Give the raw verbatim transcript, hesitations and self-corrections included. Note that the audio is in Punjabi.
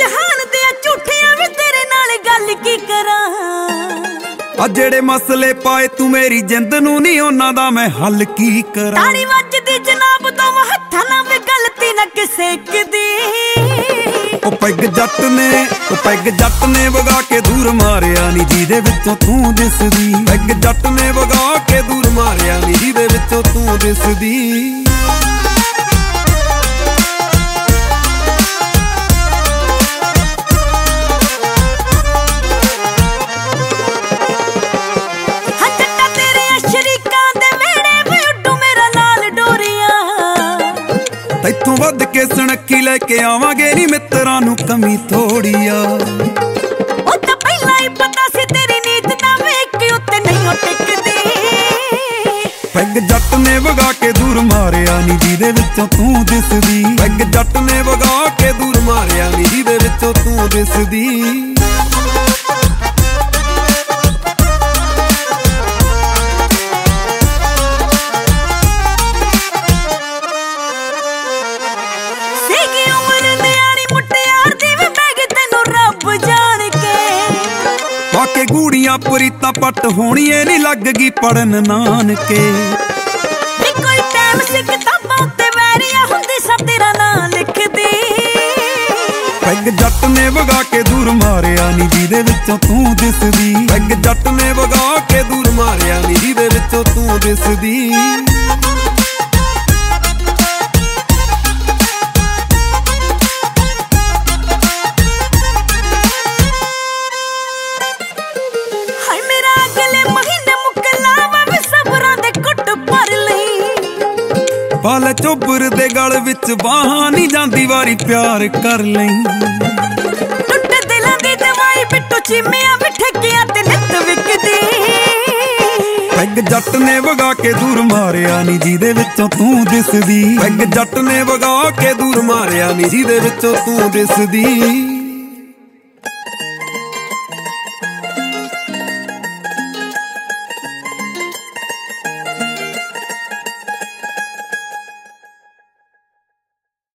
ਜਹਾਨ ਦੇ ਝੂਠਿਆਂ ਵੀ ਤੇਰੇ ਨਾਲ ਗੱਲ ਕੀ ਕਰਾਂ। ਆ ਜਿਹੜੇ ਮਸਲੇ ਪਾਏ ਤੂੰ ਮੇਰੀ ਜਿੰਦ ਨੂੰ ਨੀ ਉਹਨਾਂ ਦਾ ਮੈਂ ਹੱਲ ਕੀ ਕਰਾਂ। ਤਾੜੀ ਵੱਜਦੀ ਜਨਾਬ ਤੋਂ ਹੱਥਾਂ ਨਾਲ ਵੀ ਗਲਤੀ ਨਾ ਕਿਸੇ ਦੀ। ਉਹ ਪੈਗ ਜੱਟ ਨੇ ਉਹ ਪੈਗ ਜੱਟ ਨੇ ਵਗਾ ਕੇ ਦੂਰ ਮਾਰਿਆ ਨੀ ਜਿਹਦੇ ਵਿੱਚੋਂ ਤੂੰ ਦਿਸਦੀ। ਪੈਗ ਜੱਟ ਨੇ ਵਗਾ ਕੇ ਦੂਰ ਮਾਰਿਆ ਨੀ ਜਿਹਦੇ ਵਿੱਚੋਂ ਤੂੰ ਦਿਸਦੀ। ਤੈਥੋਂ ਵੱਧ ਕੇ ਸਣਕੀ ਲੈ ਕੇ ਆਵਾਂਗੇ ਨੀ ਮਿੱਤਰਾਂ ਨੂੰ ਕਮੀ ਥੋੜੀ ਆ। ਉਹ ਤਾਂ ਪਹਿਲਾਂ ਹੀ ਪਤਾ ਸੀ ਤੇਰੀ ਨੀਤ ਦਾ ਵੇਖ ਕੇ ਉੱਤੇ ਨਹੀਂ ਟਿਕਦੀ। ਪੈਗ ਜੱਟ ਨੇ ਵਗਾ ਕੇ ਦੂਰ ਮਾਰਿਆ ਨੀ ਜਿਹਦੇ ਵਿੱਚੋਂ ਤੂੰ ਦਿਸਦੀ। ਪੈਗ ਜੱਟ ਨੇ ਵਗਾ ਕੇ ਦੂਰ ਮਾਰਿਆ ਨੀ ਜਿਹਦੇ ਵਿੱਚੋਂ ਤੂੰ ਦਿਸਦੀ। ਕੇ ਗੂੜੀਆਂ ਪ੍ਰੀਤਾਂ ਪੱਟ ਹੋਣੀਏ ਨੀ ਲੱਗ ਗਈ ਪੜਨ ਨਾਨਕੇ। ਨੀ ਕੋਈ ਟਾਈਮ ਸੀ ਕਿਤਾਬਾਂ ਉੱਤੇ ਵੈਰੀਆਂ ਹੁੰਦੀ ਸਭ ਤੇਰਾ ਨਾਂ ਲਿਖਦੀ। ਪੈਗ ਜੱਟ ਨੇ ਵਗਾ ਕੇ ਦੂਰ ਮਾਰਿਆ ਨੀ ਜਿਹਦੇ ਵਿੱਚੋਂ ਤੂੰ ਦਿਸਦੀ। ਪੈਗ ਜੱਟ ਨੇ ਵਗਾ ਕੇ ਦੂਰ ਮਾਰਿਆ ਨੀ ਜਿਹਦੇ ਵਿੱਚੋਂ ਤੂੰ ਦਿਸਦੀ। ਪਾਲ ਚੋਬਰ ਦੇ ਗਲ ਵਿੱਚ ਬਾਹਾਂ ਨੀ ਜਾਂਦੀ ਵਾਰੀ ਪਿਆਰ ਕਰ ਲਈ। ਟੁੱਟ ਦਿਲਾਂ ਦੀ ਦਵਾਈ ਬਿੱਟੂ ਚੀਮਿਆਂ ਵੀ ਠੇਕਿਆਂ ਤੇ ਨਿੱਤ ਵਿਕਦੀ। ਪੈਗ ਜੱਟ ਨੇ ਵਗਾ ਕੇ ਦੂਰ ਮਾਰਿਆ ਨੀ ਜਿਹਦੇ ਵਿੱਚੋਂ ਤੂੰ ਦਿਸਦੀ। ਪੈਗ ਜੱਟ ਨੇ ਵਗਾ ਕੇ ਦੂਰ ਮਾਰਿਆ ਨੀ ਜਿਹਦੇ ਵਿੱਚੋਂ ਤੂੰ ਦਿਸਦੀ।